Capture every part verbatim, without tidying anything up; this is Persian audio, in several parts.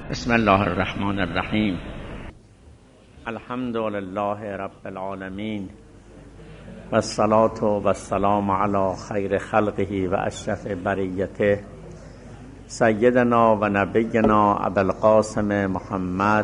بسم الله الرحمن الرحیم. الحمد لله رب العالمین و الصلاة و السلام علی خیر خلقه و اشرف بریته سیدنا و نبینا ابوالقاسم محمد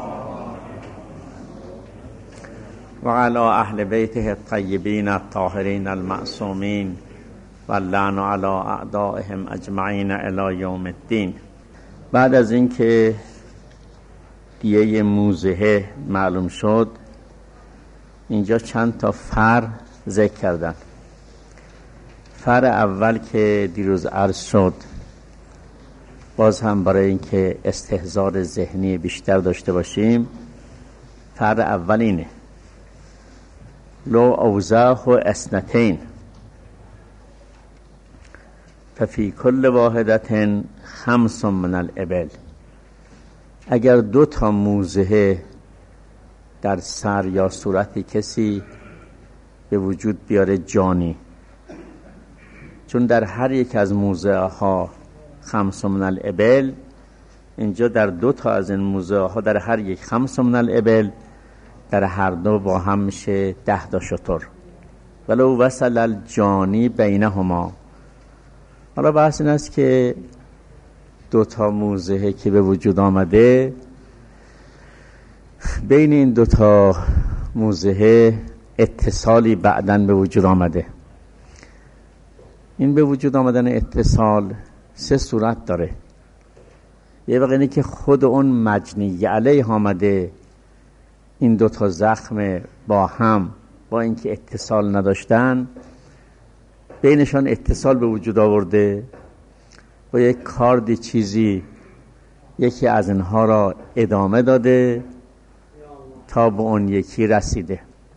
و علی اهل بیته الطیبین الطاهرین المعصومین و اللعن علی اعدائهم اجمعین الی یوم الدین. بعد از اینکه دیه موضحه معلوم شد، اینجا چند تا فر ذکر کردن. فر اول که دیروز عرض شد، باز هم برای اینکه استحضار ذهنی بیشتر داشته باشیم، فر اول اینه: لو اوزاه اثنتین ففی کل واحدت خمس من الابل. اگر دو تا موضحه در سر یا صورت کسی به وجود بیاره جانی، چون در هر یک از موضحه ها خمس من الابل، اینجا در دو تا از این موضحه ها در هر یک خمس من الابل، در هر دو با هم میشه ده تا شتر. ولو وصل الجانی بینهما. حالا بحث این است که دو تا موضحه که به وجود آمده، بین این دو تا موضحه اتصالی بعداً به وجود آمده. این به وجود آمدن اتصال سه صورت داره. یه وقت اینه که خود اون مجنی علیه آمده، این دو تا زخم با هم با اینکه اتصال نداشتن، بینشان اتصال به وجود آورده و یک کاردی چیزی یکی از اینها را ادامه داده تا به اون یکی رسیده،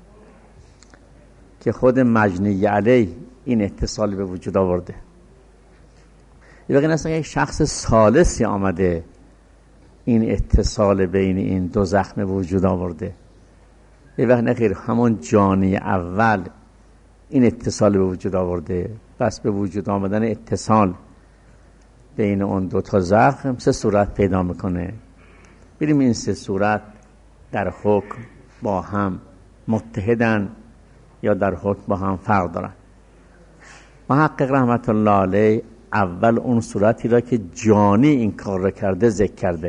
که خود مجنی علیه این اتصال به وجود آورده. یه وقتی اصلا یک شخص ثالثی آمده این اتصال بین این دو زخم به وجود آورده. یه وقت نخیر همون جانی اول این اتصال به وجود آورده. پس به وجود آمدن اتصال بین اون دو تا زخم سه صورت پیدا میکنه. بریم این سه صورت در حکم با هم متحدن یا در حکم با هم فرق دارن. محقق رحمت الله علیه اول اون صورتی را که جانی این کار را کرده ذکر کرده.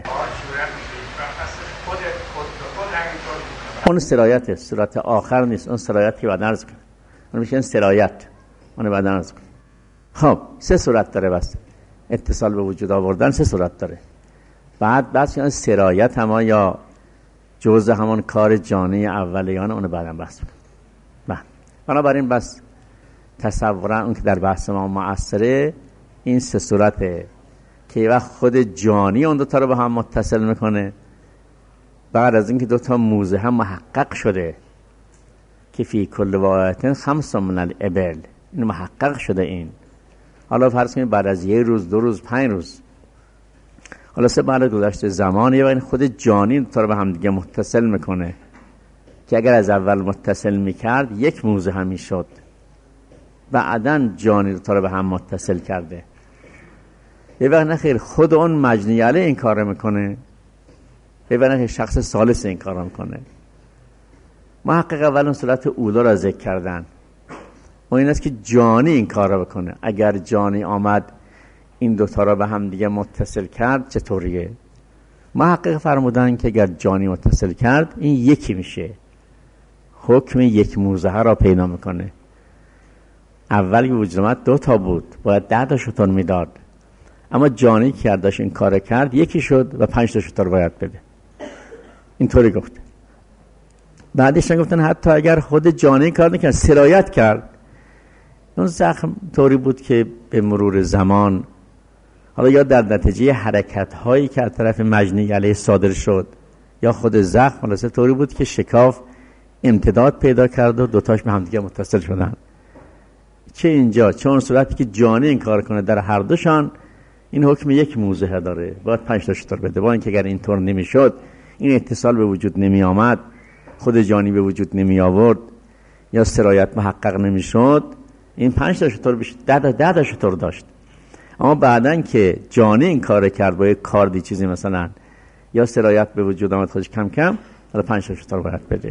اون سرایت صورت آخر نیست، اون سرایت که بعد عرض کنه، اون میشه سرایت، اون بعد عرض کنه. خب سه صورت داره، بس اتصال به وجود آوردن سه صورت داره. بعد بس یعنی سرایت هم یا جزء همون کار جانی اولیان، اون بعدا بحث کنه. بله، بنابراین بس تصورا اون که در بحث ما مؤثره این سه صورته که وقت خود جانی اون دو تا رو به هم متصل میکنه. بعد از اینکه دو تا موضحه هم محقق شده که فی کل واحدت خمس من الابل، این محقق شده. این حالا فرض کنید بعد از یه روز، دو روز، پنج روز، حالا سه بعد گذشته زمانی و این خود جانی تا رو به هم دیگه متصل میکنه که اگر از اول متصل میکرد یک موضح هم میشد، بعدن جانی تا رو به هم متصل کرده. یه وقت نخیر خود اون مجنی علیه این کار میکنه، یه وقت نخیر شخص ثالث این کار میکنه. محقق اول اون صورت اولا را ذکر کردن و این است که جانی این کار را بکنه. اگر جانی آمد این دوتا را به هم دیگه متصل کرد چطوریه؟ محقق فرمودن که اگر جانی متصل کرد این یکی میشه، حکم یک موضحه را پیدا میکنه. اول که وجود آمد دو تا بود، باید ده تا شتر میداد، اما جانی که داشت این کار کرد یکی شد و پنج تا شتر باید بده. اینطوری گفته. بعدش گفتن حتی اگر خود جانی کار نکرد، سرایت کرد، اون زخم طوری بود که به مرور زمان، حالا یا در نتیجه حرکت هایی که از طرف مجنی علیه صادر شد یا خود زخم، حالا طوری بود که شکاف امتداد پیدا کرد و دوتاش به هم دیگه متصل شدن. چه اینجا چه اون صورتی که جانی این کار کنه، در هر دوشان این حکم یک موضحه داره، باید پنج تا شتر بده. با اینکه اگر اینطور نمیشد، این اتصال به وجود نمی آمد، خود جانی به وجود نمی آورد یا سرایت محقق نمی شد، این پنج تا شتر بشه ده تا ده تا شتر داشت. اما بعدن که جانی این کار کرد با یک کاردی چیزی مثلا یا سرایت به وجود آمد خودش کم کم، حالا پنج تا شتر باید بده.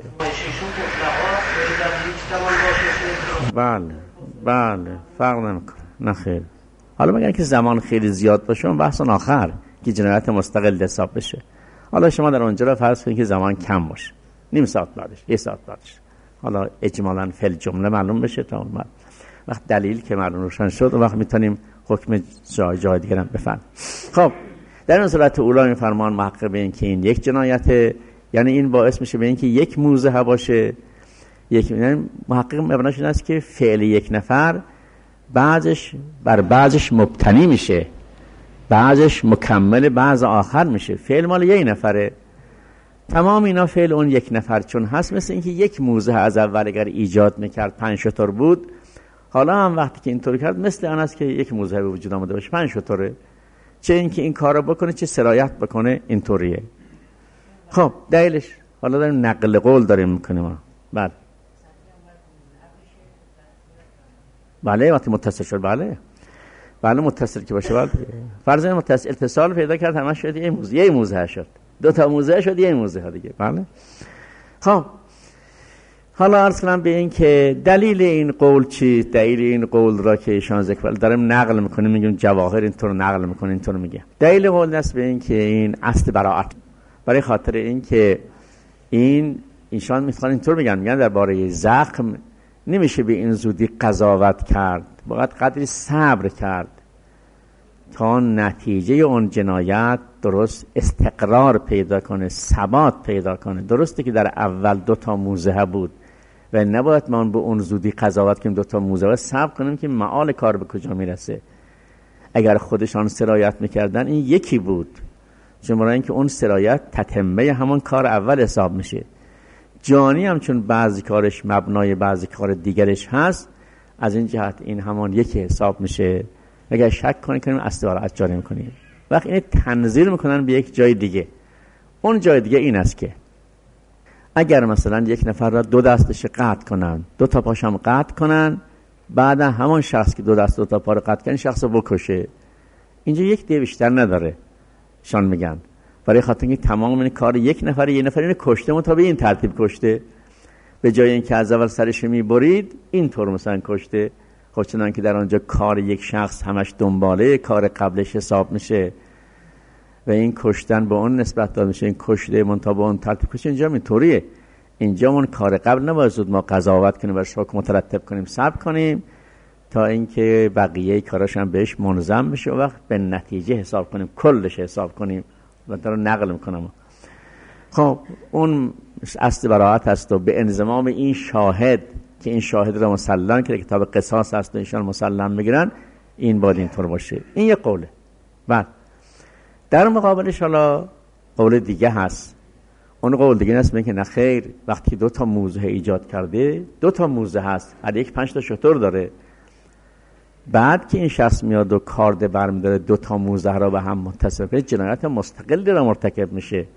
بله بله فرق نمیکنه. نه خیر. حالا مگر که زمان خیلی زیاد باشه اون بحث آخر که جنایت مستقل حساب بشه. حالا شما در اونجا را فرض کنید که زمان کم باشه، نیم ساعت بعدش، یک ساعت بعدش، حالا اجمالاً فل جمله معلوم بشه تا اون وقت وقت دلیل که معلوم روشن شد اون وقت میتونیم حکم جای جای دیگه هم بفهمیم. خب در این صورت اولی این فرمان محقق به این که این یک جنایت، یعنی این باعث میشه به این که یک موضع باشه، یک یعنی محقق مبناش این است که فعل یک نفر بعضش بر بعضش مبتنی میشه، بعضش مکمل بعض آخر میشه. فعل مال یک نفره، تمام اینا فعل اون یک نفر چون هست، مثل اینکه یک موضع از اول اگر ایجاد میکرد پنج شتر بود، حالا هم وقتی که اینطوری کرد مثل آن است که یک موضع به وجود آمده باشه پنج شتره، چه اینکه این کارو بکنه چه سرایت بکنه اینطوریه. خب دلیلش حالا داریم نقل قول داریم میکنیم. بله بله وقتی متصل شد، بله بله متصل که باشه، بله فرض متصل اتصال پیدا کرد همش شد یه موضوع، یه موضوع شد، دو تا موضوع شد یه موضوع دیگه. بله خب حالا عرض کنم به این که دلیل این قول چی؟ دلیل این قول را که ایشان ذکر داریم نقل میکنیم، میگیم جواهر اینطور نقل میکنه اینطور میگه. دلیل قول است به این که این اصل براءت، برای خاطر این که این ایشان میخوان اینطور میگن، میگن درباره زخم نمیشه به این زودی قضاوت کرد، باید قدری صبر کرد تا نتیجه اون جنایت درست استقرار پیدا کنه، ثبات پیدا کنه. درسته که در اول دو تا موضع بود و نباید ما به اون زودی قضاوت کنیم، دو تا موضع صبر کنیم که معال کار به کجا میرسه. اگر خودشان سرایت میکردن این یکی بود، چون برای اینکه اون سرایت تتمه همون کار اول حساب میشه. جانی هم چون بعضی کارش مبنای بعضی کار دیگرش هست، از این جهت این همان یکی حساب میشه. اگر شک کنیم کنیم اصل براءت جاری میکنیم، وقت این تنزیل میکنن به یک جای دیگه. اون جای دیگه این است که اگر مثلا یک نفر را دو دستش قطع کنن، دو تا پاش هم قطع کنن، بعد همون شخص که دو دست دو تا پا رو قطع کنن شخص رو بکشه، اینجا یک دیگه بیشتر نداره شان میگن، برای خاطر اینکه تمام این کار یک نفر یه نفر اینو کشته، متا به این ترتیب کشته، به جای اینکه از اول سرش میبرید اینطور مثلا کشته. خب چنان که در آنجا کار یک شخص همش دنباله کار قبلش حساب میشه و این کشتن به اون نسبت داده میشه، این کشته منتها به اون ترتیب کشته. اینجا اینطوریه، اینجا اون کار قبل نباید زود ما قضاوت کنیم و حکم مترتب کنیم، صبر کنیم تا اینکه بقیه کاراش هم بهش منظم بشه و وقت به نتیجه حساب کنیم، کلش حساب کنیم و دارو نقل میکنم. خب اون اصل براءت هست و به انضمام این شاهد که این شاهد را مسلم که کتاب قصاص هست و ایشان مسلم بگیرن، این باید اینطور باشه. این یک قوله. بعد در مقابلش حالا قول دیگه هست. اون قول دیگه هست میگه نه خیر، وقتی دو تا موضع ایجاد کرده، دو تا موضع هست، هر یک پنج تا شتر داره، بعد که این شخص میاد و کارد برمی‌داره دو تا موضع را به هم متصل کنه، جنایت مستقلی را مرتکب میشه.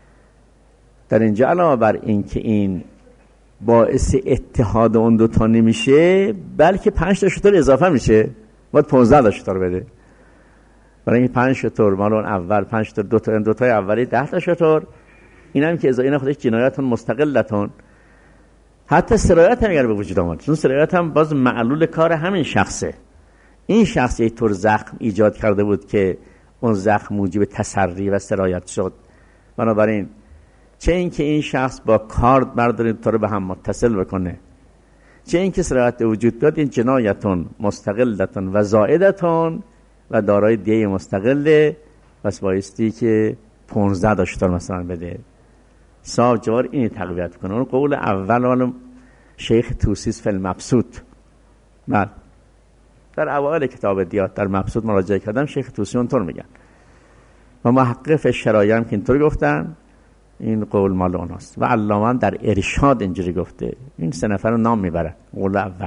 در اینجا علاوه بر این که این باعث اتحاد اون دو تا نمیشه، بلکه پنج تا شتر اضافه میشه، باید پانزده تا شتر بده. برای اینکه پنج شتر مال اون اول پنج تا دو تا دو تای اولی ده تا شتر، این هم که اضافه، اینا خودش جنایتون مستقلتون. حتی سرایت هم اگر به وجود آمد، چون سرایت هم باز معلول کار همین شخصه. این شخص یک طور زخم ایجاد کرده بود که اون زخم موجب تسری و سرایت شد. بنابراین چه این که این شخص با کارد بردارید تا رو به هم متصل بکنه، چه این که سرایت وجود داد، این جنایتون مستقلتون و زائدتون و دارای دیه مستقله، پس بایستی که پونزده داشتار مثلا بده. صاحب جوار اینی تقویت کنه. اون قول اول اول شیخ توسیس فی المبسوط، من در اوائل کتاب دیات در مبسوط مراجعه کردم، شیخ توسی اونطور میگن و محقق فی الشرایع هم که اینطور گفتن، این قول مال اوناست. و علامه در ارشاد اینجوری گفته. این سه نفر رو نام میبره. قول اول.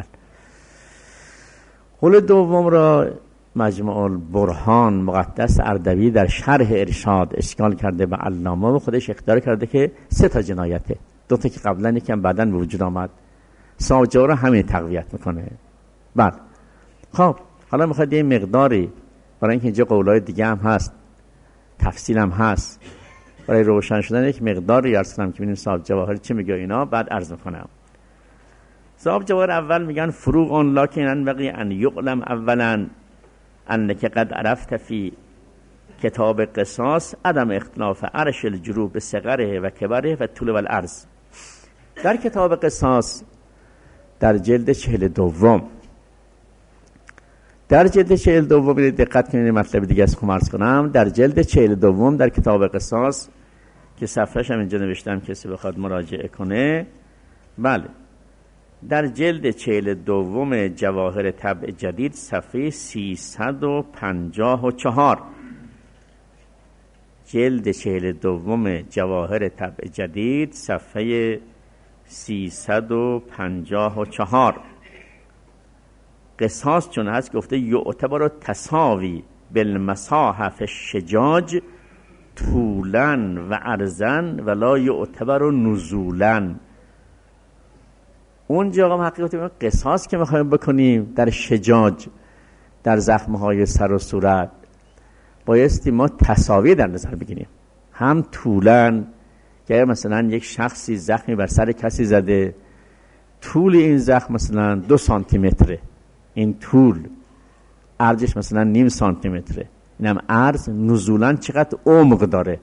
قول دوم را مجموع البرهان مقدس اردبیلی در شرح ارشاد اشکال کرده به علامه و خودش اختیار کرده که سه تا جنایته، دو تا که قبلا یکم بعدن به وجود آمد. ساجا رو همین تقویت میکنه. بعد خب حالا میخواد یه مقداری، برای اینکه اینجا قولای دیگه هم هست، تفصیل هم هست، برای روشن شدن یک مقداری عرض کنم که ببینیم صاحب جواهر چی میگه اینا، بعد عرض میکنم. صاحب جواهر اول میگن فروغ لکن ينبغي ان يعلم اولا انك قد عرفت فی کتاب قصاص عدم اختلاف عرش الجروح به صغره و کبره و طول و العرض. در کتاب قصاص در جلد چهل دوم در جلد چهل دوم دقت کنید، مطلب دیگه از خودم عرض کنم. در جلد چهل دوم در کتاب قصاص که صفحه‌اش هم اینجا نوشتم کسی بخواد مراجعه کنه، بله، در جلد چهل دوم جواهر طبع جدید صفحه سیصد و پنجاه و چهار، جلد چهل دوم جواهر طبع جدید صفحه سیصد و پنجاه و چهار. قصاص چون هست گفته یعتبر تساوی بالمساحه فی الشجاج طولا و عرضا ولا یعتبر نزولا. اونجا هم حقیقت قصاص که میخوایم بکنیم در شجاج، در زخمهای سر و صورت، بایستی ما تساوی در نظر بگیریم. هم طولا که مثلا یک شخصی زخمی بر سر کسی زده، طول این زخم مثلا دو سانتی متره، این طول، عرضش مثلا نیم سانتی متره، اینم عرض. نزولا چقدر عمق داره.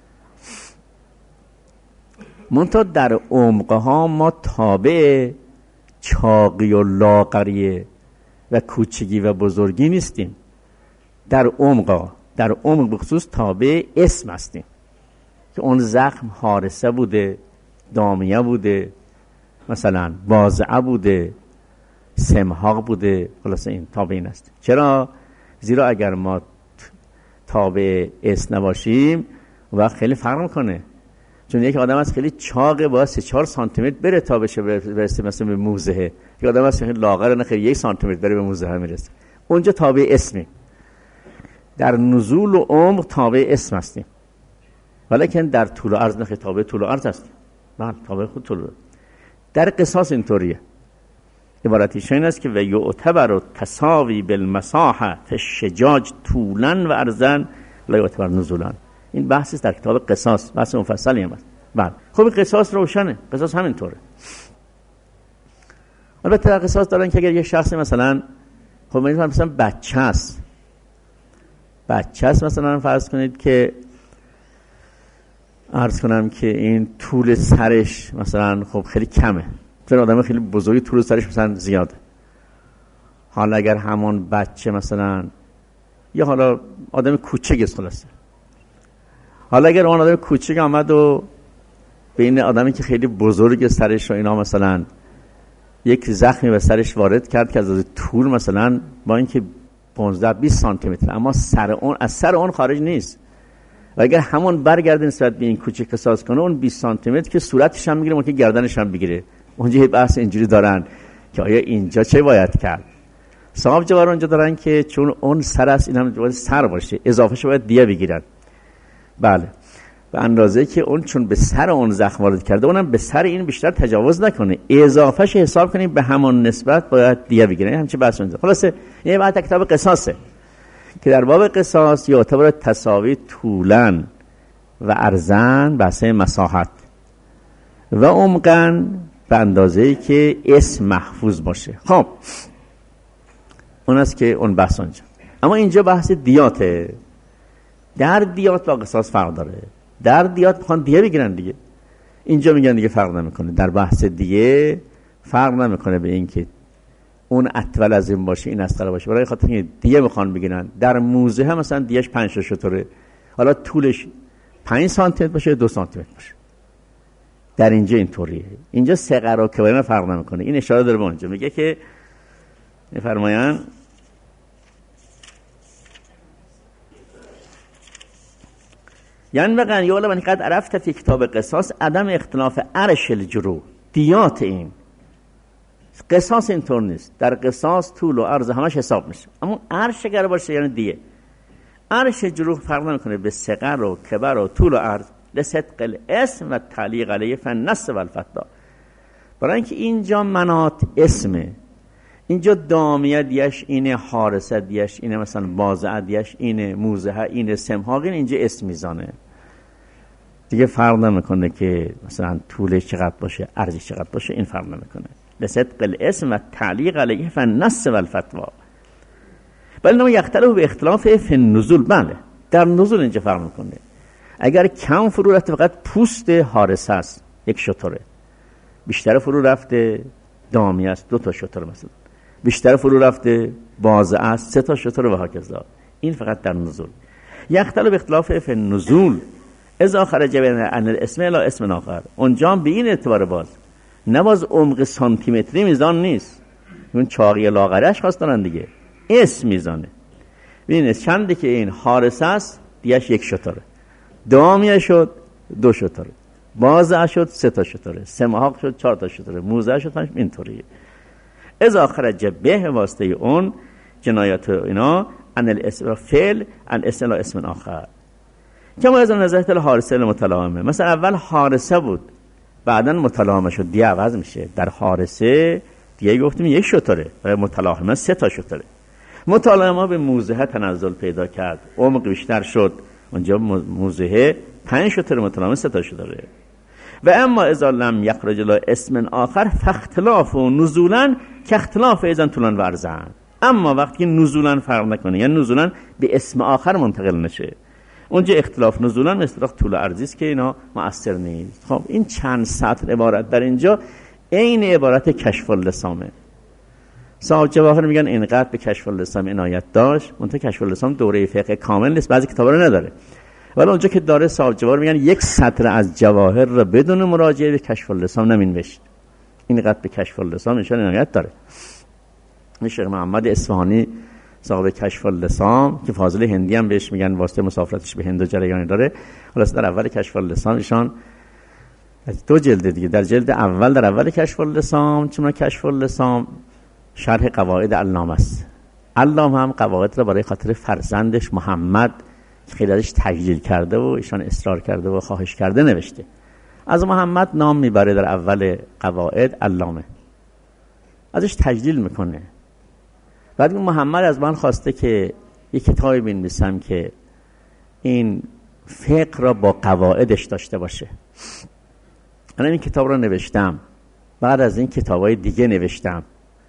منتها در عمقها ما تابع چاقی و لاغری و کوچگی و بزرگی نیستیم. در عمقها، در عمق بخصوص تابع اسم هستیم که اون زخم حارسه بوده، دامیه بوده، مثلا واضعه بوده، سمحاق بوده، خلاصه این تابع این است. چرا؟ زیرا اگر ما تابع اسم نباشیم وقت خیلی فرق میکنه. چون یک آدم از خیلی چاقه با سه چهار سانتی متر بره تا بشه برسه مثلا به موزه، یک آدم از خیلی لاغره نه خیلی یک سانتی متر بره به موزه میرسه. اونجا تابع اسمی. در نزول و عمق تابع اسم هستیم، ولیکن در طول و عرض نه تابع طول و عرض هستیم. نه تابع خود طول. در قصاص اینطوریه. عبارتش این است که و یعتبر تساوی بالمساحه فی الشجاج طولا و عرضا لا یعتبر نزولا. این بحثی است در کتاب قصاص، بحث مفصلی هم است. بله، خب قصاص روشنه، قصاص همینطوره. البته در قصاص دارن که اگر یه شخصی مثلا خب مثلا بچه است، بچه است مثلا فرض کنید که عرض کنم که این طول سرش مثلا خب خیلی کمه، چون آدم خیلی بزرگی طول سرش مثلا زیاده. حالا اگر همون بچه مثلا یا حالا آدم کوچک است خلاصه، حالا اگر اون آدم کوچک آمد و به این آدمی که خیلی بزرگ سرش و اینا مثلا یک زخمی به سرش وارد کرد که از طول مثلا با اینکه پانزده بیست سانتی متر، اما سر اون از سر اون خارج نیست، و اگر همون برگرده نسبت به این کوچک قصاص کنه اون بیست سانتی متر که صورتش هم میگیره ممکن گردنش هم بگیره. اونجا بحث اینجوری دارن که آیا اینجا چه باید کرد. صاحب جواهر اونجا دارن که چون اون سر است این هم باید سر باشه، اضافه شو باید دیه بگیرن. بله، به اندازه که اون چون به سر اون زخم وارد کرده اونم به سر این بیشتر تجاوز نکنه، اضافهش حساب کنیم به همون نسبت باید دیه بگیرن. همین چه بحث اونجا. خلاصه این بعد کتاب قصاصه که در باب قصاص یعتبر تساوی طولاً و عرضاً بحث مساحت و عمقاً به اندازه‌ای که اسم محفوظ باشه. خب اون است که اون بحث اونجا. اما اینجا بحث دیاته. در دیات با قصاص فرق داره. در دیات میخوان دیه بگیرن دیگه، اینجا میگن دیگه فرق نمیکنه. در بحث دیه فرق نمیکنه به این که اون اطول از این باشه این اسقل باشه، برای خاطر اینکه دیه میخوان بگیرن. در موزه هم مثلا دیهش پنج تا شتره، حالا طولش پنج سانتی متر باشه دو سانتی متر باشه. در اینجا اینطوریه. اینجا صغر و کبار فرق نمیکنه. این اشاره داره به اونجا، میگه که میفرماین یعنی بقن یالا من قد عرفت فی کتاب قصاص عدم اختلاف عرش الجروح. دیات این قصاص اینطور نیست. در قصاص طول و عرض همش حساب میشه، اما عرش اگر باشه یعنی دیه. عرش جروح فرق نمیکنه به صغر و کبر و طول و عرض، لصدق الاسم و تعلیق علیه فالنص و الفتا. برای اینکه اینجا مناط اسمه، اینجا دامیه دیش اینه، حارسه دیش اینه، مثلا بازعه دیش اینه، موزه اینه، سمحاق اینجا اسم میزانه. دیگه فرق نمیکنه که مثلا طولش چقدر باشه، عرضش چقدر باشه، این فرق نمیکنه. لصدق الاسم و تعلیق علیه فالنص و الفتوا. ولی نما یختلف به اختلاف فی النزول. بله در نزول اینجا فرق میکنه. اگر کم فرو رفته فقط پوست حارس است، یک شتره. بیشتر فرو رفته دامی است، دو تا شتر مثلا. بیشتر فرو رفته بازه است، سه تا شتر و هکذا. این فقط در نزول. یختلف به اختلاف فی النزول اذا خرج بین ان الاسم الی اسم آخر. اونجا به این اعتبار باز نواز عمق سانتی متری میزان نیست. اون چاقی لاغرش خواستن دیگه. اسم میزانه. ببینید چندی که این حارس است دیگه یک شتره. دامیه شد دو شتره. بازه شد سه تا شتره. سمحاق شد چهار تا شتره. موزه شد پنج. اینطوریه. اذا خرج به واسطه اون جنایت اینا ان الاسم فعل ان اسم الی اسم آخر. کما از نظرت الحارسه المتلاهمه. مثلا اول حارسه بود بعدن متلاهمه شد، دیگه عوض میشه. در حارسه دیگه گفتیم یک شتره و متلاهمه سه تا شتره. متلاهمه به موزه تنزل پیدا کرد، عمق بیشتر شد، اونجا موزه پنج شتره، متلاهمه سه تا شتره. و اما اذا لم یخرج له اسم آخر فاختلاف و نزولا که اختلاف ایزن طولان و عرضن. اما وقتی نزولا فرق نکنه، یعنی نزولا به اسم آخر منتقل نشه، اونجا اختلاف نزولا مثل طول عرضی است که اینا مؤثر نیست. خب این چند سطر عبارت در اینجا عین عبارت کشف اللسامه. صاحب جواهر میگن اینقدر به کشف اللسام عنایت داشت، منتها کشف اللسام دوره فقه کامل نیست، بعضی کتابا رو نداره. ولی اونجا که داره صاحب جواهر میگن یک سطر از جواهر رو بدون مراجعه به کشف اللسام نمینوشت. اینقدر به کشف اللسام نشان عنایت داره. شیخ محمد اصفهانی صاحب کشف اللسان که فاضل هندی هم بهش میگن، واسطه مسافرتش به هند و جریانی داره. خلاص در اول کشف اللسان ایشان دو جلد دیگه، در جلد اول در اول کشف اللسان، چون کشف اللسان شرح قواعد علامه است. علامه هم قواعد را برای خاطر فرزندش محمد خیلی ازش تجلیل کرده و ایشان اصرار کرده و خواهش کرده نوشته. از محمد نام میبره در اول قواعد علامه، ازش تجلیل میکنه. بعد محمد از من خواسته که یک کتابی بنویسم که این فقه را با قواعدش داشته باشه. من این کتاب را نوشتم، بعد از این کتابای دیگه نوشتم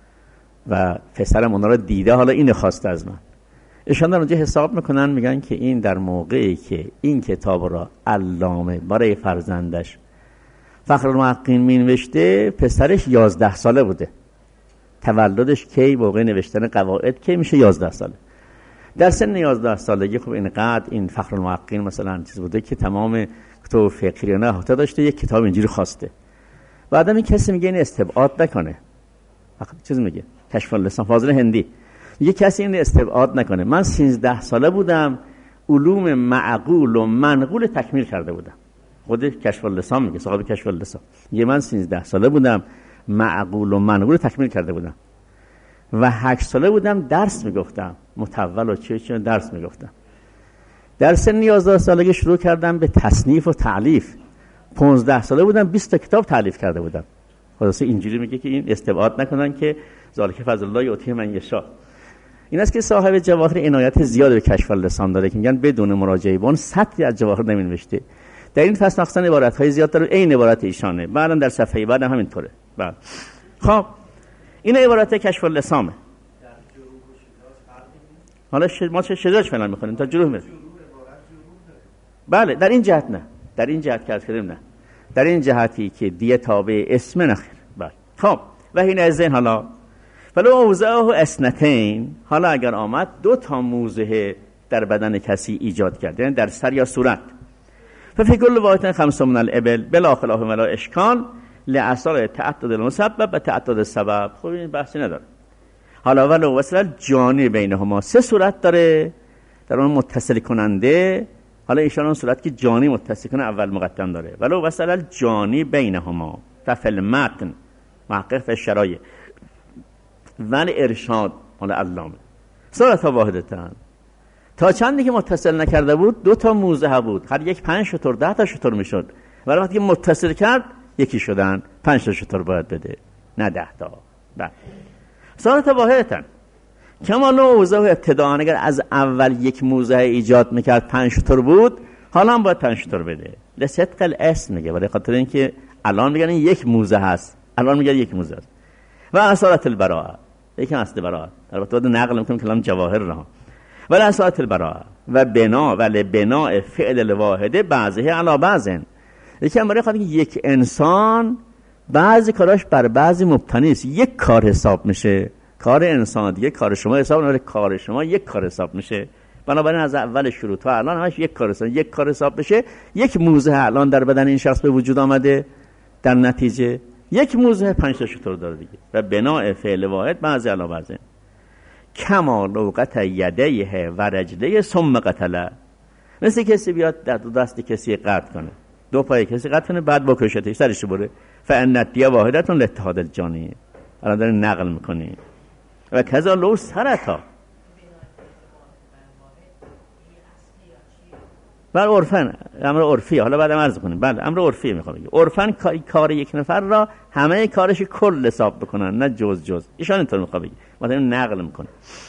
و پسرم اونا را دیده، حالا اینو خواسته از من. ایشان در اونجا حساب میکنن، میگن که این در موقعی که این کتاب را علامه برای فرزندش فخرالمحققین مینوشته، پسرش یازده ساله بوده. تولدش کی؟ موقع نوشتن قواعد کی میشه؟ یازده ساله. در سن یازده سالگی خب اینقدر این فخرالمحققین مثلا چیز بوده که تمام کتاب فقهی نه احاطه داشته، یک کتاب اینجوری خواسته. بعدم این کسی میگه این استبعاد نکنه، چیز میگه کشف اللسان فاضل هندی، یه کسی این استبعاد نکنه. من سیزده ساله بودم علوم معقول و منقول تکمیل کرده بودم. خود کشف اللسان میگه، صاحب کشف اللسان میگه من سیزده ساله بودم معقول و منقول تکمیل کرده بودم و هشت ساله بودم درس میگفتم، متول و چه چه درس میگفتم. در سن یازده سالگی شروع کردم به تصنیف و تالیف. پانزده ساله بودم بیست تا کتاب تالیف کرده بودم. خلاصه اینجوری میگه که این استبعاد نکنن که ذالک فضل الله یؤتیه من یشاء. این است که صاحب جواهر عنایت زیاد به کشف اللسان داره که میگن بدون مراجعه به اون سطری از جواهر نمینوشته. در این فصل مخصوصا عبارت‌های زیاد داره، عین عبارت ایشانه. بعدم در صفحه بعد هم همینطوره. بعد خب این عبارت کشف اللسانه. حالا ش... ما چه شجاعش فعلا می‌خونیم تا جروح میاد. بله در این جهت نه، در این جهت که کردیم نه، در این جهتی که دیه تابع اسم نخیر. بله خب و این از این حالا فلو اوزعه اسنتین، حالا اگر آمد دو تا موضع در بدن کسی ایجاد کرد، یعنی در سر یا صورت، ففی کل واحد خمسه من الابل بلا خلاف ولا اشکال لعصار تعدد المسبب و تعدد السبب. خب این بحثی نداره. حالا ولو وصل جانی بینهما، سه صورت داره در اون متصل کننده. حالا ایشان اون صورت که جانی متصل کنه اول مقدم داره. ولو وصل جانی بینهما تفل متن محقق فی شرایع ولی ارشاد حالا علامه صورت واحدتن. تا چندی که متصل نکرده بود دو تا موزه بود، هر یک پنج شتر ده تا شتر میشد، ولی وقتی که متصل کرد یکی شدن، پنج تا شتر باید بده نه ده تا. بله صورت واحدتن. کما لو اوزه ابتداء، اگر از اول یک موزه ایجاد میکرد پنج شتر بود، حالا هم باید پنج شتر بده. لصدق الاسم میگه، برای خاطر اینکه الان میگن این یک موزه هست، الان میگن یک موزه هست. و اصالت البراءه، یکی اصل براءه، البته بعد نقل میکنم کلام جواهر را. و اصالت البراءه و بنا و لبناء فعل الواحده بعضه علی بعضن. یکی هم برای خاطر اینکه یک انسان بعضی کاراش بر بعضی مبتنی است، یک کار حساب میشه، کار انسان دیگه کار شما حساب نمیشه، کار شما یک کار حساب میشه. بنابراین از اول شروع تا الان همش یک کار حساب یک کار حساب بشه. یک موزه الان در بدن این شخص به وجود آمده، در نتیجه یک موزه پنج تا شتر داره دیگه. و بناء فعل واحد بعضی علی بعض، کما لوقت یدیه و رجلیه ثم قتله. مثل کسی بیاد در دو دست کسی قطع کنه، دو پای کسی قطع کنه بعد بکشتش، سرش بره. فان الدیه واحدتون لاتحاد الجانی. الان داره نقل میکنی. و کذا لو سرتا بر عرفن، امر عرفی، حالا بعدم عرض کنیم. بله امر عرفی میخوام بگم. عرفن کار یک نفر را همه کارش کل حساب بکنن، نه جز جز. ایشان اینطور میخوام بگم، مثلا نقل میکنه.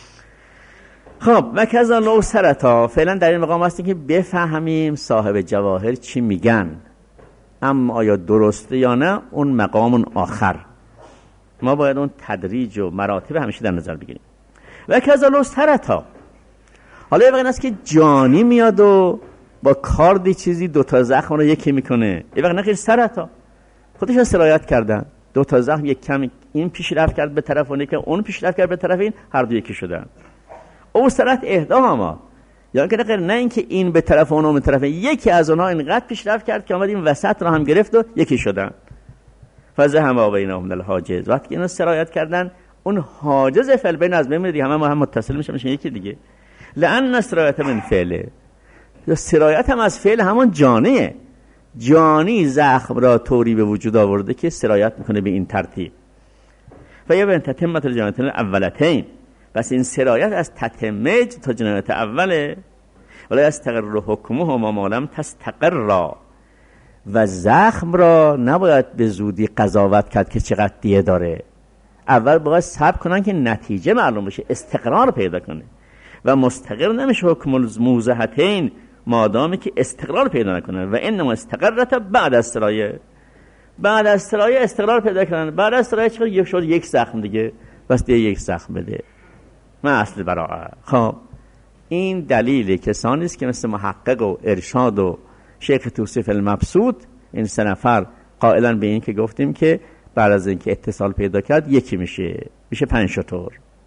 خب و کذا لو سرتا، فعلا در این مقام هستیم که بفهمیم صاحب جواهر چی میگن، اما آیا درسته یا نه اون مقام آخر. ما باید اون تدریج و مراتب همیشه در نظر بگیریم. و کذا لو سرتا، حالا یه وقت این است که جانی میاد و با کاردی چیزی دوتا زخم رو یکی میکنه. یه وقت نخیر سرتا خودشون سرایت کردن، دوتا زخم یک کمی این پیشرفت کرد به طرف اون، که اون پیشرفت کرد به طرف این، هر دو یکی شدن. او سرت اهداهما، یا که نخیر نه اینکه این به طرف اون و به طرف این، یکی از اونها اینقدر پیشرفت کرد که آمد این وسط رو هم گرفت و یکی شدن. فزهم بینهم الحاجز، وقتی اینو سرایت کردن اون حاجز فعل بین از بین همه ما هم متصل میشه میشه یکی دیگه. لأن سرایت من فعله، یا سرایت هم از فعل همون جانیه. جانی زخم را طوری به وجود آورده که سرایت میکنه به این ترتیب. و یا به تتمت الجنایتین اولتین، بس این سرایت از تتمه تا جنایت اوله. ولی استقر حکمهما ما لم تستقر را، و زخم را نباید به زودی قضاوت کرد که چقدر دیه داره. اول باید صبر کنن که نتیجه معلوم بشه، استقرار پیدا کنه. و مستقر نمیشه حکم الموزهتین مادامی که استقرار پیدا نکنه. و انما استقرت بعد از سرایه، بعد از سرایه استقرار پیدا کنن. بعد از سرایه چقدر یک شد یک زخم دیگه، بس دیگه یک زخم بده. من اصل براءه. خب این دلیل کسانی است که مثل محقق و ارشاد و شیخ توصیف المبسوط، این سه نفر قائلا به این که گفتیم که بعد از اینکه اتصال پیدا کرد یکی میشه، میشه پنج شتر.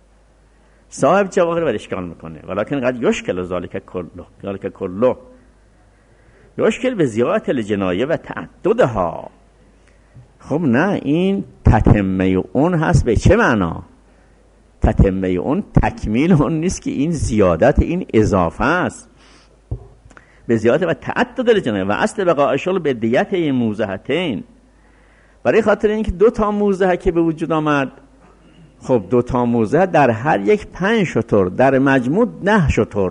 صاحب جواهر بر اشکال میکنه، ولکن قد یشکل ذالک کله، ذالک کله یشکل به زیادت الجنایه و تعددها. خب نه، این تتمه اون هست. به چه معنا؟ تتمه اون تکمیل اون نیست، که این زیادت، این اضافه است. به زیادت و تعدد الجنایه و اصل بقاء شغل به دیت موزهتین، برای خاطر اینکه دو تا موزه که به وجود آمد. خب دو تا موزه در هر یک پنج شتر، در مجموع ده شتر.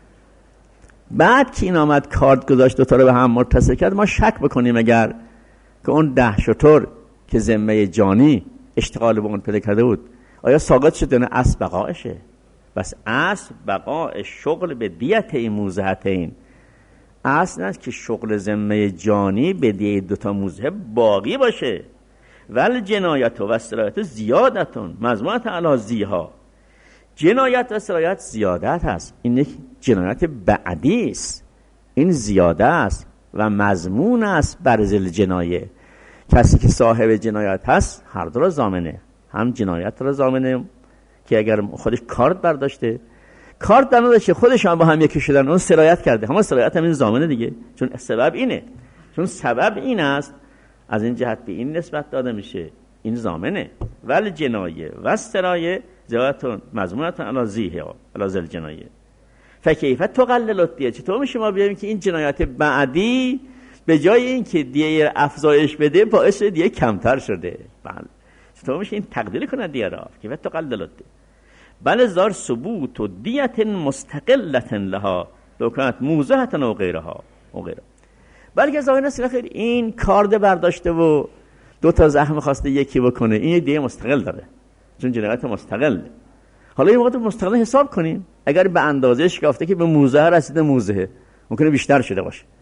بعد که این آمد کارت گذاشت دو تا رو به هم متصل کرد، ما شک بکنیم اگر که اون ده شتر که ذمه جانی اشتغال به اون پیدا کرده بود آیا ساقط شده نه اصل بقایشه. بس اصل بقای شغل به دیت این موزهتین. اصل است که شغل ذمه جانی به دیت دو تا موزه باقی باشه. ول جنایت و سرایت زیادتون مضمونت علی زیها. جنایت و سرایت زیادت هست، این یک جنایت بعدی است، این زیاده است و مضمون است بر ذل جنایه. کسی که صاحب جنایت هست هر دو را ضامنه، هم جنایت را ضامنه که اگر خودش کارت برداشته، کارت در نداشته، خودش هم با هم یکی شدن، اون سرایت کرده، همون سرایت هم این ضامنه دیگه. چون سبب اینه، چون سبب این است، از این جهت به این نسبت داده میشه، این ضامنه. ولی جنایه و سرایه زیادتون مضمونتون علی زیه علی ذل جنایه. فکیف تقلل الدیه، چطور میشه ما بیایم که این جنایت بعدی به جای این که دیه افزایش بده باعث دیه کمتر شده؟ بله، چطور میشه این تقلیل کنه دیه را؟ کیف تقلل الدیه. بل زار ثبوت و دیت مستقلت لها لو کانت موزهة و غیرها و غیرها. بلکه ظاهر است خیر این کارد برداشته و دو تا زخم خواسته یکی بکنه، این دیه مستقل داره، چون جنایت مستقل. حالا این وقت مستقل حساب کنیم، اگر به اندازه شکافته که به موزه رسیده، موزه ممکنه بیشتر شده باشه،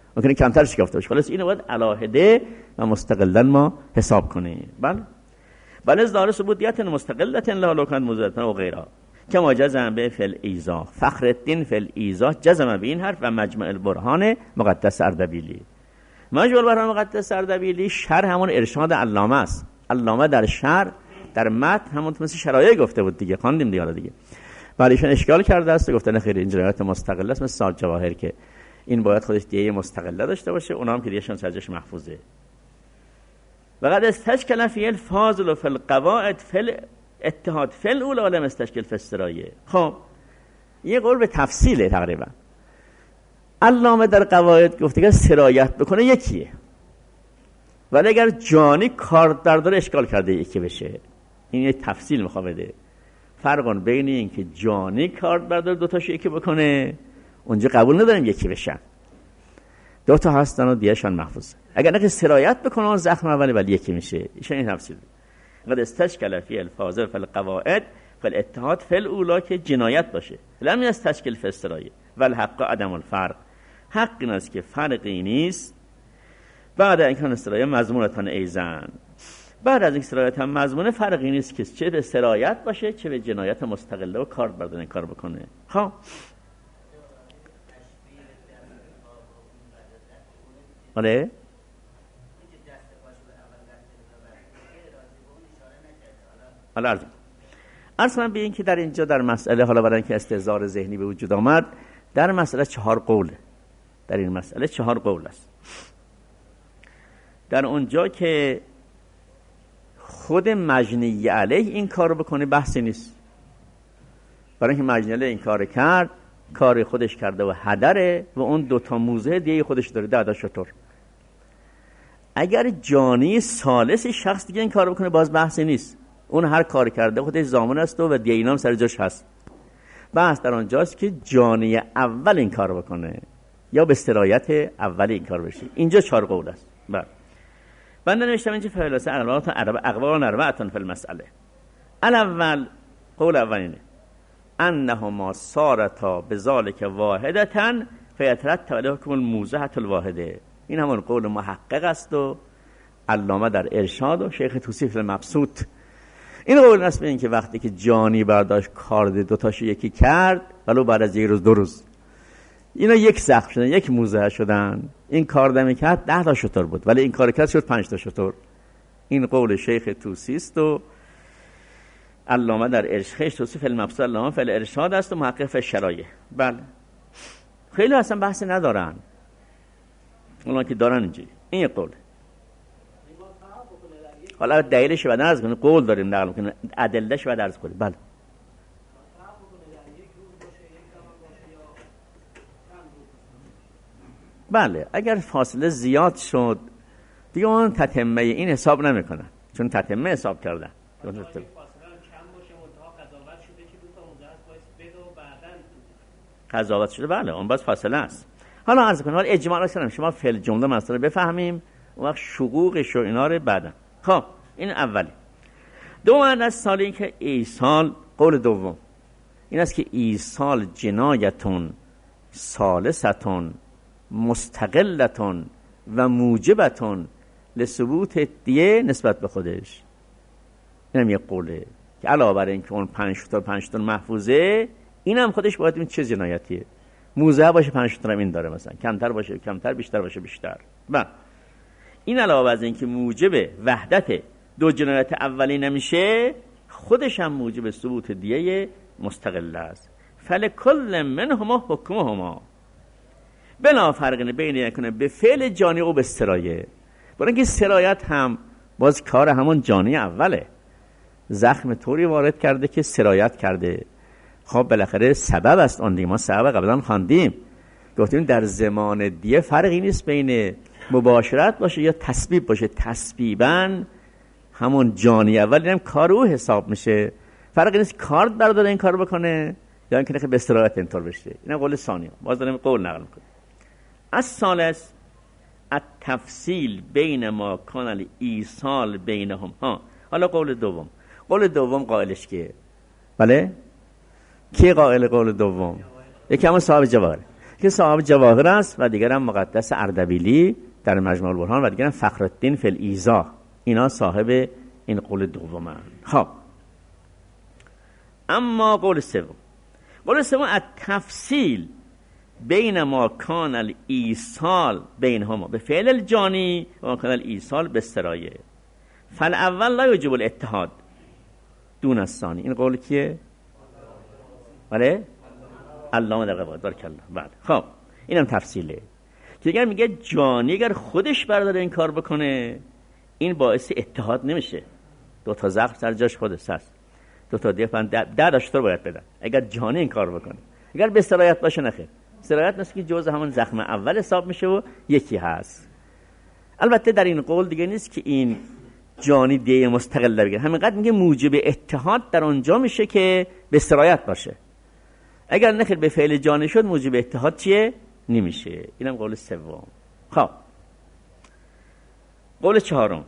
ممکنه کمترش گفته باشه. خلاص اینو باید علاهده و مستقلا ما حساب کنیم. بله بله ظاهر ثبوتیت مستقلت لا لوکان موضوعتن و غیره که ما جزم به فل ایزا. فخر الدین فل ایزا جزم به این حرف و مجمع البرهان مقدس اردبیلی. مجمع البرهان مقدس اردبیلی شرح همون ارشاد علامه است. علامه در شرح در متن همون مثل شرایع گفته بود دیگه، خواندیم دیگه. دیگه بعدشون اشکال کرده است، گفتن خیر این جنایت مستقل است، مثل سال جواهر که این باید خودش دیه مستقله داشته باشه، اونها هم که دیهشون سرجش محفوظه. و قد استشکل فی الفاضل و فی القواعد فی اتحاد فی الاولی ولم استشکل فی السرایه. خب یه قول به تفصیله تقریبا. علامه در قواعد گفته که سرایت بکنه یکیه، ولی اگر جانی کار در داره اشکال کرده یکی بشه. این یه تفصیل میخواد بده. فرقان بین این که جانی کار بردار دو تاشو یکی بکنه، اونجا قبول نداریم یکی بشن، دو تا هستن و دیهشان محفوظه. اگر نه که سرایت بکنه اون زخم اولی ولی یکی میشه. ایشون این تفصیل قد استشکل فی الفاظل فی القواعد فی الاتحاد فی الاولی که جنایت باشه، لم یستشکل فی السرایه والحق عدم الفرق. حق این است که فرقی نیست بعد اینکه السرایه مضمونتان ایزن، بعد از اینکه سرایت هم مضمونه فرقی نیست که چه به سرایت باشه چه به جنایت مستقله و کار بردن کار بکنه. خب آره حالا عرض عرض من به این که در اینجا در مسئله، حالا برای اینکه استحضار ذهنی به وجود آمد، در مسئله چهار قوله. در این مسئله چهار قول است. در اونجا که خود مجنی علیه این کار بکنه بحثی نیست، برای اینکه مجنی علیه این کار کرد، کار خودش کرده و هدره و اون دوتا موزه دیگه خودش داره، ده دا شطور. اگر جانی ثالث شخص دیگه این کار بکنه باز بحثی نیست، اون هر کار کرده خودش ضامن است و دیگه اینام سر جاش هست. بحث در اونجاست که جانی اول این کار بکنه یا به استرایت اولی این کار بشه. اینجا چهار قول است. بله بنده نوشتم اینجا فلسفه اقوال اقوال نروعتون فی المسئله. الاول قول اولینه انهما صارتا بذالک واحدتا فیترتب علیه حکم الموضحة الواحده. این همون قول محقق است و علامه در ارشاد و شیخ توصیف المبسوط. این قول نسبه این که وقتی که جانی برداشت کار دو تاشو یکی کرد ولو بعد از یک روز دو روز اینا یک زخم شدن، یک موزه شدن، این کار دمی کرد ده تا شطور بود ولی این کار کرد شد پنج تا شطور. این قول شیخ توسی است و علامه در ارشاد توصیف المبسوط علامه فعل ارشاد است و محقق فی شرایع. بله خیلی اصلا بحث ندارن، اونا که دارن اینجوری. این یک قول. حالا دلیلش بعد عرض کنیم، قول داریم نقل می‌کنیم، ادلهش بعد عرض کنیم. بله بله اگر فاصله زیاد شد دیگه اون تتمه این حساب نمیکنن، چون تتمه حساب کردن. فاصله کم باشه منتها قضاوت شده که دو تا موزه است باعث بده و بعداً قضاوت شده. بله اون باز فاصله است. حالا عرض کنیم، حالا اجماع کنیم شما فعل جمله مسئله بفهمیم اون وقت شقوقش و اینا رو بعداً. خب این اولی. دوم از سال این که ایصال، قول دوم این است که ایصال جنایتون ثالثتون مستقلتون و موجبتون لثبوت دیه نسبت به خودش. اینم یک قوله که علاوه بر این که اون پنج تا پنج تا محفوظه، اینم خودش باید این چه جنایتیه، موزه باشه پنج تا این داره، مثلا کمتر باشه کمتر، بیشتر باشه بیشتر. و این علاوه از این که موجب وحدت دو جنایت اولی نمیشه، خودش هم موجب ثبوت دیه مستقله است. فلکل منهما حکمهما بلا فرق بین یکنه به فعل جانی و به سرایه. برای اینکه سرایت هم باز کار همون جانی اوله، زخم طوری وارد کرده که سرایت کرده. خب بالاخره سبب است اون دیگه، ما سبب قبلا خواندیم گفتیم در زمان دیه فرقی نیست بین مباشرت باشه یا تسبیب باشه، تسبیبا همون جانی اول هم کار او حساب میشه، فرقی نیست کارد برداره این کار بکنه یا اینکه به سرایت اینطور بشه. این قول ثانی، باز داریم قول نقل میکنیم. از ثالث التفصیل بین ما کان الایصال بینهم. ها حالا قول دوم، قول دوم قائلش کیه؟ بله کی قائل قول دوم؟ یکی همون صاحب جواهر. که صاحب جواهر است و دیگر هم مقدس اردبیلی در مجموع البرهان و دیگر هم فخرالدین فی الایضاح. اینا صاحب این قول دومن. خب اما قول سوم، قول سوم التفصیل بین ما کان الایصال بینهما به فعل الجانی و ما کان الایصال به السرایه فالاول لا یجب الاتحاد دون الثانی. این قول کیه؟ بله علامه در قواعد بارک الله. بله خب اینم تفصیله که اگر میگه جانی اگر خودش برداره این کار بکنه این باعث اتحاد نمیشه. دو تا زخم سر جاش خودش هست، دو تا دیگه فن ده داشتر باید بدن اگر جانی این کار بکنه. اگر به سرایت باشه نخیر، سرایت مثل که جزء همون زخم اول حساب میشه و یکی هست. البته در این قول دیگه نیست که این جانی دیه مستقل بگیره، همینقدر میگه موجب اتحاد در اونجا میشه که به سرایت باشه. اگر نخیر به فعل جانی شد موجب اتحاد چیه؟ نمیشه. اینم قول سوم. خب قول چهارم،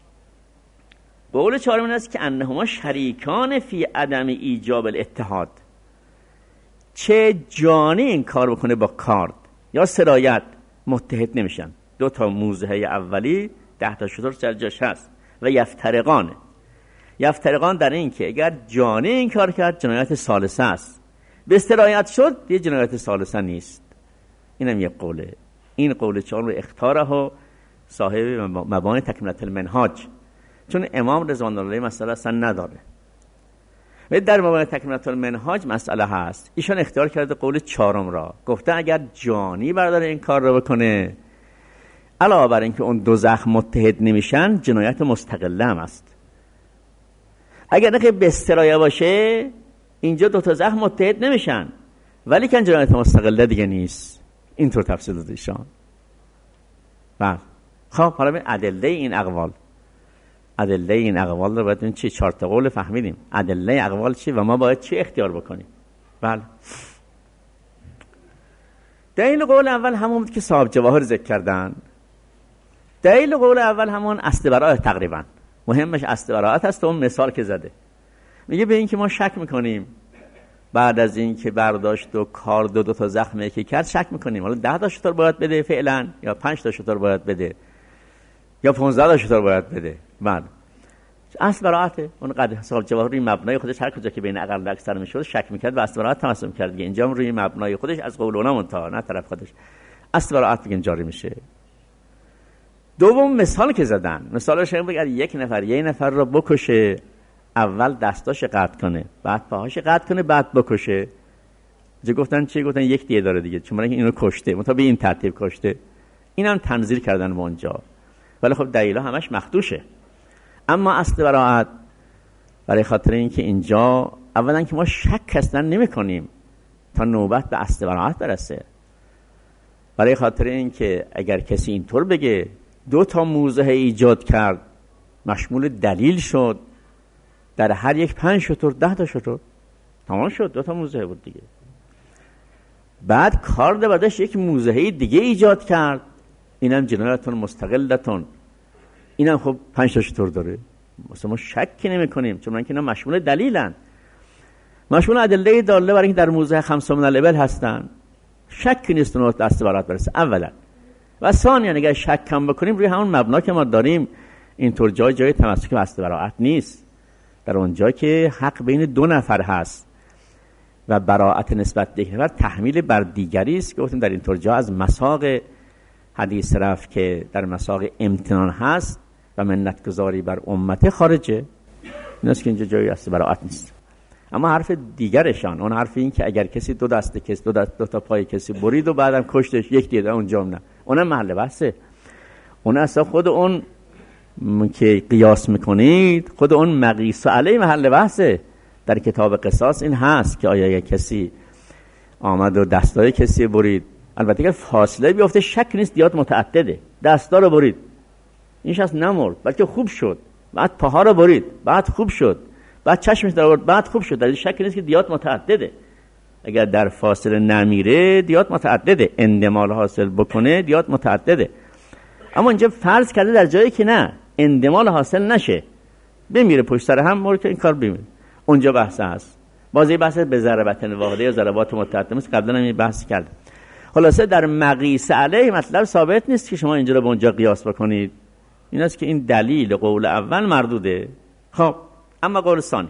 قول چهارم این است که انهما شریکان فی عدم ایجاب الاتحاد. چه جانی این کار بکنه با کارد یا سرایت متحد نمیشن. دو تا موزه اولی ده تا شتر سر جاش هست و یفترقانه. یفترقان در این که اگر جانی این کار کرد جنایت ثالثه است، به سرایت شد یه جنایت ثالثه نیست. اینم یک قوله. این قول چهارم رو اختاره صاحب مبانی تکمله المنهاج، چون امام رضوان الله علیه مسئله اصلا نداره و در مبانی تکمله المنهاج مسئله هست. ایشان اختیار کرده قول چهارم را، گفته اگر جانی برداره این کار رو بکنه علاوه بر اینکه اون دو زخم متحد نمیشن جنایت مستقله هم است. اگر نخیر به استرایه باشه اینجا دو تا زخم متحد نمیشن ولی که جنایت مستقله دیگه نیست. اینطور تفصیل داده ایشان. بله خب حالا ببین ادله این اقوال، ادله این اقوال رو باید چی چهار تا قول فهمیدیم. ادله اقوال چی و ما باید چی اختیار بکنیم. بله دلیل قول اول همون بود که صاحب جواهر ذکر کردن. دلیل قول اول همون اصل براءت تقریبا مهمش اصل براءت هست. اون مثال که زده میگه به این که ما شک میکنیم بعد از این که برداشت و کار دو دو تا زخمه که کرد شک میکنیم حالا ده تا شتر باید بده فعلا یا پنج تا شتر باید بده یا پانزده تا شتر باید بده. بعد اصل براءته اون قد صاحب جواهر روی مبنای خودش هر کجا که بین اقل و اکثر میشد شک میکرد و اصل براءت تمسک کرد دیگه. اینجا روی مبنای خودش از قول اونها منتها نه طرف خودش اصل براءت دیگه جاری میشه. دوم مثال که زدن، مثالش این بگه یک نفر یک نفر رو بکشه، اول دستاش قطع کنه بعد پاهاش قطع کنه بعد بکشه. چه گفتن چی گفتن یک دیگه داره دیگه، چون اینو کشته مطابق به این ترتیب کشته. اینم تنزیل کردن به اونجا ولی خب دلیلا همش مخدوشه. اما اصل براءت برای خاطر اینکه اینجا اولا که ما شک اصلا نمی‌کنیم تا نوبت به اصل براءت برسه. برای خاطر اینکه اگر کسی اینطور بگه دو تا موضع ایجاد کرد مشمول دلیل شد در هر یک پنج شتر ده تا شتر تمام شد، دو تا موضع بود دیگه. بعد کارد بعدش یک موضع دیگه ایجاد کرد اینم جنایتون مستقلتون، اینم خب پنج تا شتر داره. مثلا ما شکی نمی کنیم چون اینکه اینا مشمول دلیلن، مشمول ادله داله برای اینکه در موضع خمسه من الابل هستن. شکی نیست اون دست برات برسه اولا و ثانیا اگر شک کم بکنیم روی همون مبنا که ما داریم اینطور جای جای تمسک به اصل براءت نیست. در اونجا که حق بین دو نفر هست و براءت نسبت به یک نفر تحمیل بر دیگری است که گفتیم در اینطور جا از مساق حدیث رفت که در مساق امتنان هست و منت گذاری بر امت خارجه. این است که اینجا جای اصل براءت نیست. اما حرف دیگرشان اون حرف این که اگر کسی دو دست کسی دو, دست دو تا پای کسی برید و بعدم کشتش یک دیگه اونجا نه، اونم محل بحثه. اون اصلا خود اون که قیاس میکنید خود اون مقیس علی محل بحثه. در کتاب قصاص این هست که آیا کسی آمد و دستای کسی برید، البته اگر فاصله بیفته شک نیست دیات متعدده، دستا رو برید این شخص نمرد بلکه خوب شد، بعد پاها رو برید بعد خوب شد، بعد چشمش در آورد بعد خوب شد، در این شک نیست که دیات متعدده. اگر در فاصله نمیره دیات متعدده، اندمال حاصل بکنه دیات متعدده. اما اینجا فرض کرده در جایی که نه اندمال حاصل نشه بمیره پشت سر هم مورد که این کار بمیره، اونجا بحث هست. بازی بحث به ضربت واحده یا ضربات متعدده است، قبلا هم این بحث کردم. خلاصه در مقیس علیه مطلب ثابت نیست که شما اینجا رو به اونجا قیاس بکنید. این است که این دلیل قول اول مردوده. خب اما قول ثانی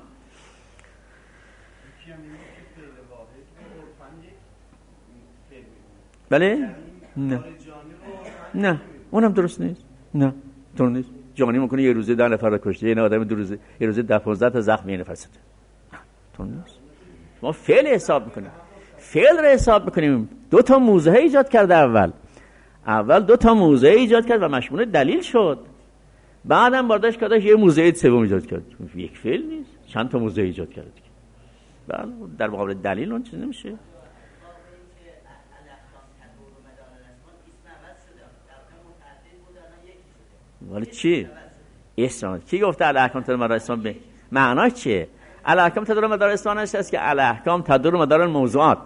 بله؟ نه نه اونم درست نیست. نه درست نیست. جانی میکنه یه روزه ده نفر رو کشته، یه آدم دو روزه یه روزه ده پانزده تا زخم یه نفر زده. درست نیست. ما فعل حساب میکنیم، فعل رو حساب میکنیم. دو تا موزه ایجاد کرده اول اول دو تا موزه ایجاد کرد و مشمول دلیل شد. بعدم برداشت کردش یه موزه سوم ایجاد کرد. یک فعل نیست، چند تا موزه ایجاد کرد. بله در مقابل دلیل اون چیز نمیشه. ولی چی؟ اسم کی گفته الاحکام تدور مدار اسم به معناش چیه؟ الاحکام تدور مدار اسم است که الاحکام تدور مدار الموضوعات.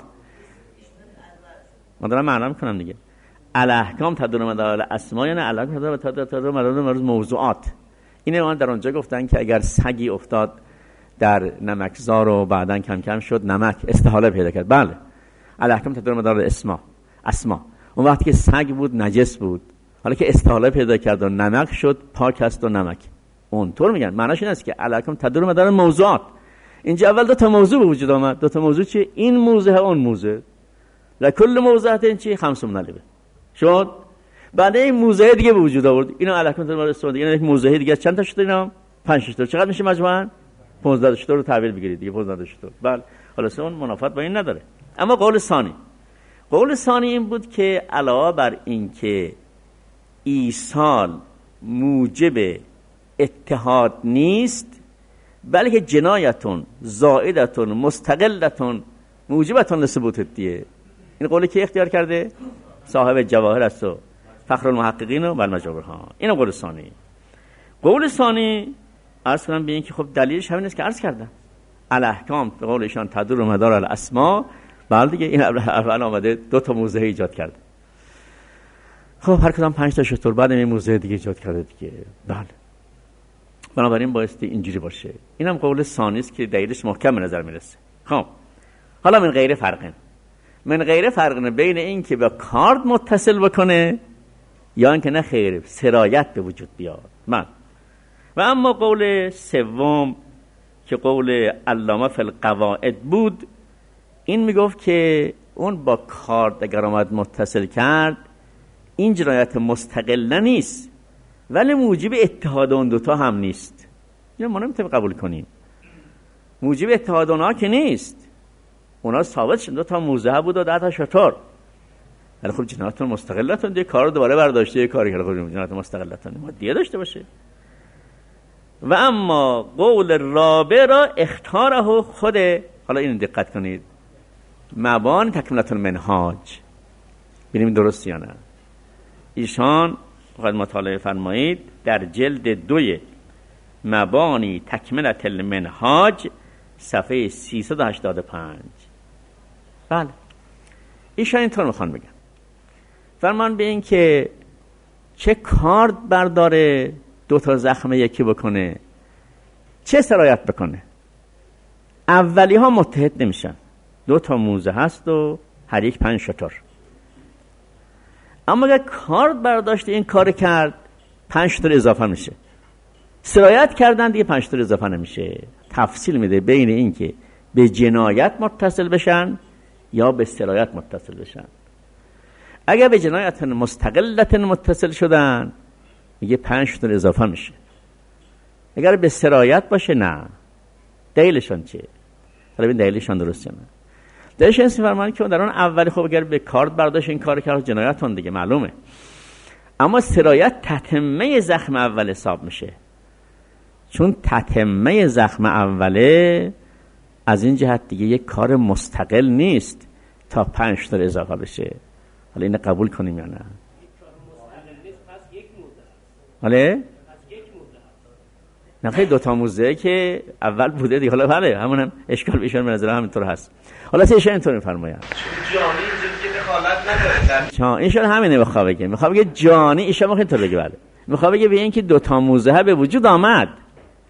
من دارم معنا میکنم دیگه. الاحکام تدور مدار الاسماء یعنی الاحکام تدور تدور تدور مدار موضوعات. اینه من در اونجا گفتن که اگر سگی افتاد در نمکزار و بعدن کم کم شد نمک استحاله پیدا کرد. بله الاحکام تدور مدار الاسماء اسما. اون وقتی که سگ بود نجس بود، حالا که استحاله پیدا کرد و نمک شد پاک است و نمک. اونطور میگن معناش این است که الاحکام تدور مدار موضوعات. اینجا اول دو تا موضوع به وجود آمد. دو تا موضوع چیه؟ این موضوع اون موضوع. لکل موضوعات این چی؟ خمس منلبه شد. بعد این موضوع دیگه به وجود آورد. اینا الاحکام تدور مدار استفاده. اینا یک موضوع دیگه چند تا شد اینا؟ پنج تا. چقدر میشه مجموعاً؟ پانزده تا رو تعبیر بگیرید دیگه پانزده تا. بله خلاص اون منافات با این نداره. اما قول ثانی قول ثانی این بود که علاوه بر این که ایصال موجب اتحاد نیست، بلکه جنایتون زائدتون مستقلتون موجبتون لثبوت دیه. این قولی که اختیار کرده صاحب جواهر است و فخر المحققین و المجابر ها. این قول ثانی. قول ثانی عرض کنم به این که خب دلیلش همین است که عرض کردم. الاحکام به قول ایشان تدور مدار الاسماء. بله دیگه این اول آمده دو تا موضع ایجاد کرده. خب هر کدام پنج تا شطور بعد این موضع دیگه ایجاد کرده دیگه. بله بنابراین بایستی اینجوری باشه. اینم قول ثانی است که دلیلش محکم به نظر میرسه. خب حالا من غیر فرقه من غیر فرقه بین این که به کارد متصل بکنه یا اینکه نه خیر سرایت به وجود بیاد. من و اما قول سوم که قول علامه فی القواعد بود، این میگفت که اون با کارد اگر آمد متصل کرد این جنایت مستقل نیست ولی موجب اتحاد اون دوتا هم نیست. اینو ما نمیتونیم قبول کنیم. موجب اتحاد اونها که نیست. اونا ثابت شد دو تا موزه بود و ده تا شطور. ولی خب جنایت مستقلتون دیگه کار رو دوباره برداشته یه کاری کرده. خب جنایت مستقلتون ما دیگه داشته باشه. و اما قول رابع را اختاره خود، حالا اینو دقت کنید، مبان تکملت المنهاج ببینیم درست یا نه. ایشان خواهد مطالعه فرمایید در جلد دوی مبانی تکملت المنهاج صفحه سیصد و هشتاد و پنج. بله ایشان اینطور میخوان بگن، فرمان به این که چه کارد برداره دو تا زخم یکی بکنه چه سرایت بکنه. اولی ها متحد نمیشن، دو تا موزه هست و هر یک پنج شطور. اما اگر کارد برداشت این کار کرد پنج شطور اضافه میشه. سرایت کردن دیگه پنج شطور اضافه نمیشه. تفصیل میده بین این که به جنایت متصل بشن یا به سرایت متصل بشن. اگر به جنایت مستقلت متصل شدن میگه پنج شطور اضافه میشه. اگر به سرایت باشه نه. دلیلشان چیه؟ حالا ببین دلیلشان درسته نه. دلیلش این فرمانی که در اون اولی خب اگر به کارد برداشت این کار کرد جنایت اون دیگه معلومه. اما سرایت تتمه زخم اول حساب میشه، چون تتمه زخم اوله از این جهت دیگه یک کار مستقل نیست تا پنج تا اضافه بشه. حالا اینو قبول کنیم یا نه؟ حالا نه خیلی دوتا موزه که اول بوده دیگه. حالا بله همون هم اشکال بیشتر به نظر همینطور هست. حالا ایشان اینطور میفرماید جانی اینجوری که دخالت نداره. چا ایشان همینه میخواد بگه. میخواد بگه جانی ایشان میخواد اینطور بگه. بله میخواد بگه به این که دوتا موزه به وجود آمد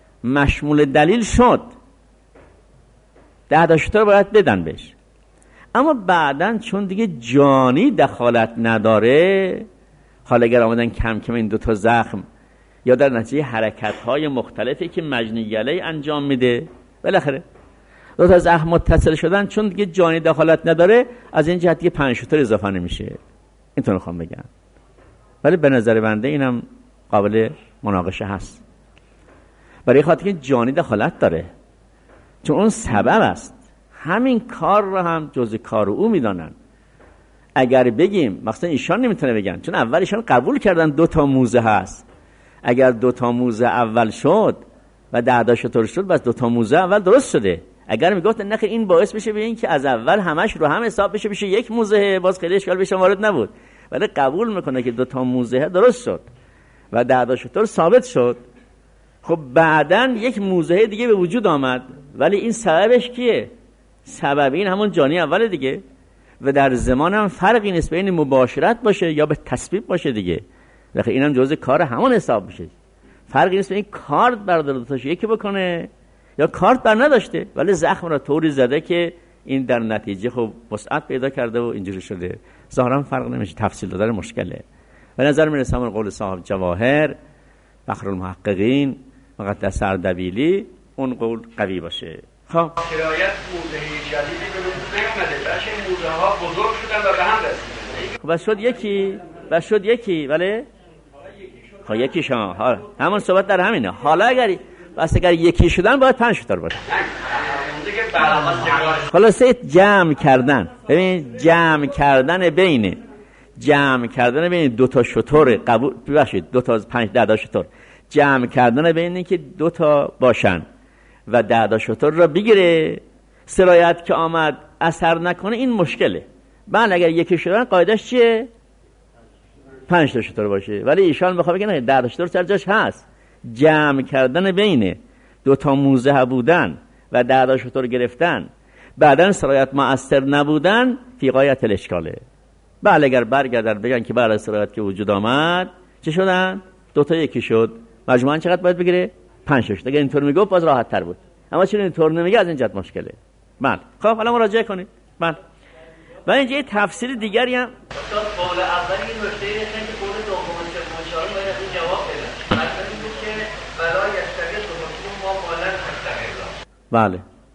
مشمول دلیل شد، ده تا شطور باید بدن بهش. اما بعدن چون دیگه جانی دخالت نداره، حالا اگر آمدن کم کم این دوتا زخم یا در نتیجه حرکت‌های مختلفی که مجنی گله انجام میده، بالاخره دو تا زخم متصل شدن، چون دیگه جانی دخالت نداره، از این جهت دیگه پنج شتر اضافه نمیشه. اینطور میخوام بگم. ولی به نظر بنده اینم قابل مناقشه هست، برای خاطر که جانی دخالت داره، چون اون سبب است. همین کار رو هم جزء کار او میدانن. اگر بگیم مثلا ایشان نمیتونه بگن، چون اول ایشان قبول کردن دو تا موزه هست. اگر دو تا موزه اول شد و ده تا شتر شد، بس دو تا موزه اول درست شده. اگر میگفت نه این باعث بشه به این که از اول همش رو هم حساب بشه بشه یک موزه، باز خیلی اشکال بهش وارد نبود. ولی قبول میکنه که دو تا موزه درست شد و ده تا شتر ثابت شد. خب بعدن یک موزه دیگه به وجود آمد، ولی این سببش کیه؟ سبب این همون جانی اول دیگه. و در زمان هم فرقی نیست بین مباشرت باشه یا به تسبیب باشه دیگه. لکه اینم جزء کار همون حساب میشه. فرقی نیست بین کارت برداشته یکی بکنه یا کارت بر نداشته، ولی زخم را طوری زده که این در نتیجه خب وسعت پیدا کرده و اینجوری شده. ظاهرا فرق نمیشه، تفصیل دادن مشکله. به نظر میرسه همون قول صاحب جواهر، فخر المحققین، مقدس اردبیلی، اون قول قوی باشه. خب کرایت موزه جدیدی به وجود نیامده، بلکه این موزه ها بزرگ شدن و به هم رسیدن. خب بس شد یکی، بس شد یکی، ولی خب یکی شما حالا همون صحبت در همینه. حالا اگر بس اگر یکی شدن باید پنج تا باشه. خلاصه جمع کردن، ببین جمع کردن بین جمع کردن بین دو تا شتر قبول ببخشید دو تا از پنج ده تا شتر، جمع کردن بین اینکه دو تا باشن و ده تا شتر را بگیره، سرایت که آمد اثر نکنه، این مشکله. بله اگر یکی شدن قاعدش چیه؟ پنج تا شتر باشه. ولی ایشان میخواد بگه نه، ده تا شتر سر جاش هست. جمع کردن بین دو تا موزه بودن و ده تا شتر گرفتن، بعدن سرایت مؤثر نبودن، فی غایت الاشکاله. بله اگر برگردن بگن که بعد از سرایت که وجود آمد چه شدن؟ دو تا یکی شد، مجموعاً چقدر باید بگیره؟ پنج تا شد. اگر اینطور میگه باز راحت تر بود، اما چون اینطور نمیگه از این جهت مشکله. بله خب حالا مراجعه کنید. بله و اینجا یه تفسیر دیگری هم استاد قول اول این نکته اینه که قول دوم و سوم و چهارم باید از این جواب بدن. مثلا این بود که برای یشتری دوم ما مالن هستن. بله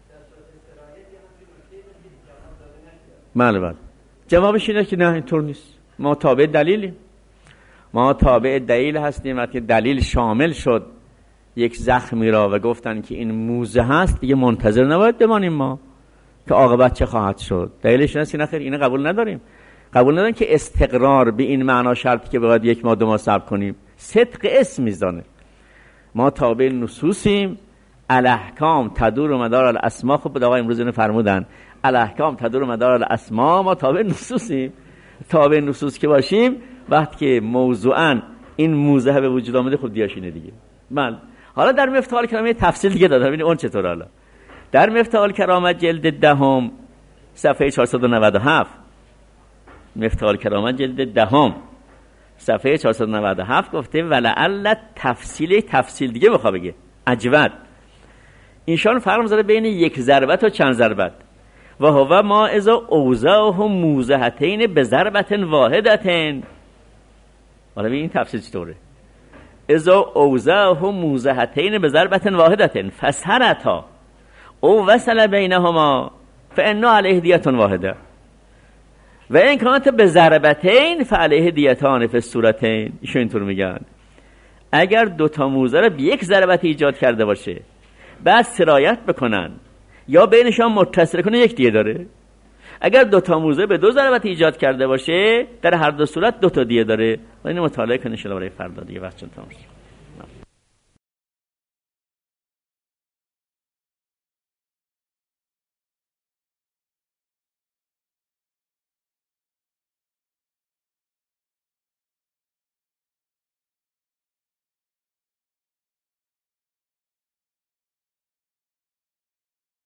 بله بله جوابش اینه که نه اینطور نیست. ما تابع دلیلیم، ما تابع دلیل هستیم. وقتی دلیل شامل شد یک زخمی را و گفتن که این موزه هست، دیگه منتظر نباید بمانیم ما که عاقبت چه خواهد شد. دلیلش اینه که نخیر اینو قبول نداریم. قبول نداریم که استقرار به این معنا شرطی که باید یک ماه دو ماه صبر کنیم. صدق اسم میزانه. ما تابع نصوصیم، الاحکام تدور و مدار الاسما. خب آقا امروز اینو فرمودن الاحکام تدور و مدار الاسما. ما تابع نصوصیم. تابع نصوص که باشیم، وقتی که موضوعاً این موزه به وجود آمده، خب دیاشینه دیگه. بله حالا در مفتاح الکرامه تفصیل دیگه دادم، ببینید اون چطور. حالا در مفتاح الکرامه جلد دهم صفحه چهارصد و نود و هفت، مفتاح الکرامه جلد دهم صفحه چهارصد و نود و هفت گفته ولعل تفصیل تفصیل دیگه بخواه بگه اجود. اینشان فرق می‌ذاره بین یک ضربت و چند ضربت. و هو ما اذا اوزعه موزهتین به ضربت واحدتین. حالا ببین این تفصیل چطوره. اذا اوزعه موزهتین به ضربت واحدتین فسرتا او وصل بینهما فانه علیه دیه واحده و این کانت به ضربتین فعلیه دیتان فی الصورتین. ایشون اینطور میگن اگر دو تا موزه رو به یک ضربت ایجاد کرده باشه، بعد سرایت بکنن یا بینشان متصل کنه، یک دیه داره. اگر دو تا موزه به دو ضربت ایجاد کرده باشه، در هر دو صورت دو تا دیه داره. و اینو مطالعه کنید ان شاء الله برای فردا دیگه وقت چون تمام شد.